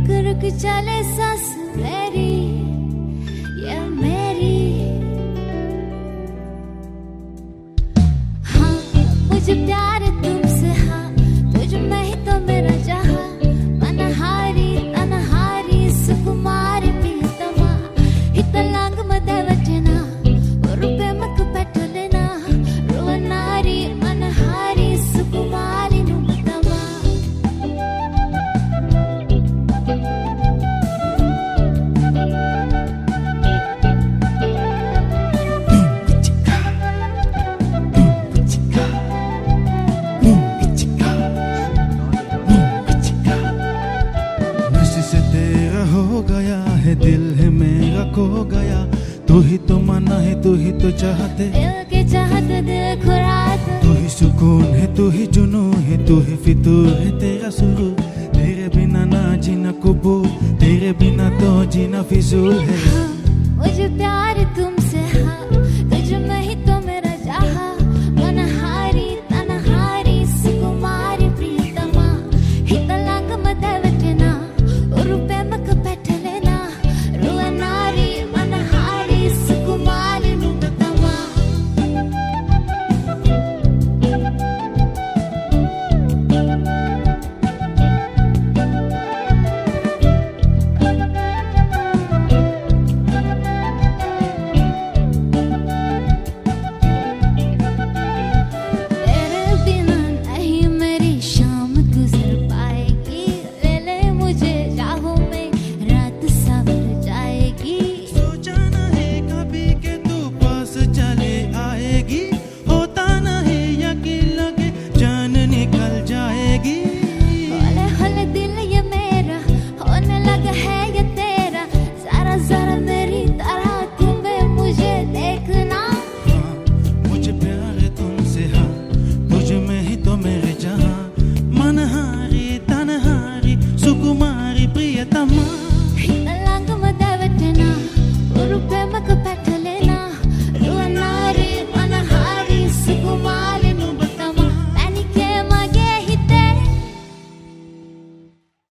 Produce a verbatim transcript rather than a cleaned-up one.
रुक चले सांस मेरी ये मेरी। हाँ मुझे प्यार तुमसे, हाँ तुझ में ही तो मेरा जहाँ। मनहारी तनहारी सुकुमारी प्रियतमा हितलांग मध्य वचना रुपे मक पेटलेना रुवनारी मनहारी सुकुमारी नुमतमा। दिल है मेरा खो गया, तू ही तो मना है, तू ही तो चाहते, दिल के चाहते दिल खुराते। तू ही सुकून है, तू ही जुनून है, तू ही फितूर है, तेरा सुरूर। तेरे बिना ना जीना कबूल, तेरे बिना तो जीना फिजूल है। हाँ, मुझे प्यार तुमसे, हाँ तुझ में ही तो मेरा जहाँ। मनहारी तनहारी सुकुमारी प्रियतमा हितलांग मध्य वचना रुपे मक पेटलेना रुवनारी मनहारी सुकुमारी नुमतमा। तेरे बिना नहीं मेरी शाम गुजर पाएगी। ले ले मुझे राहों में रात सावर जाएगी। सोचा नहीं कभी के तू पास चले आएगी, होता नहीं यकीन लगे जान निकल जाएगी। होले होले दिल ये मेरा होने लगा है ये तेरा। जरा जरा मेरी तरह तुम्हें मुझे देखना। हाँ, मुझे प्यार है तुमसे, हाँ तुझ में ही तो मेरे जहाँ। मनहारी तनहारी सुकुमारी प्रियतमा।